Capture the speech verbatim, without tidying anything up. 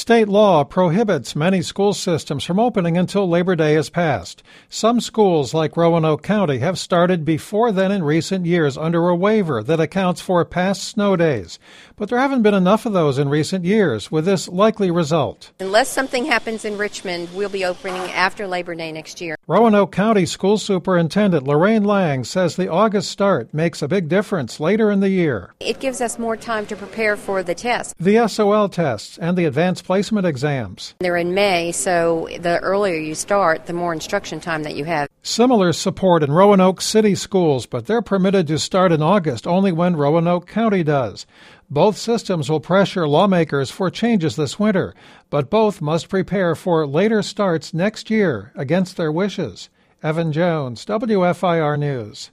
State law prohibits many school systems from opening until Labor Day has passed. Some schools, like Roanoke County, have started before then in recent years under a waiver that accounts for past snow days. But there haven't been enough of those in recent years, with this likely result. Unless something happens in Richmond, we'll be opening after Labor Day next year. Roanoke County School Superintendent Lorraine Lang says the August start makes a big difference later in the year. It gives us more time to prepare for the test. The S O L tests and the advanced placement exams. They're in May, so the earlier you start, the more instruction time that you have. Similar support in Roanoke City schools, but they're permitted to start in August only when Roanoke County does. Both systems will pressure lawmakers for changes this winter, but both must prepare for later starts next year against their wishes. Evan Jones, W F I R News.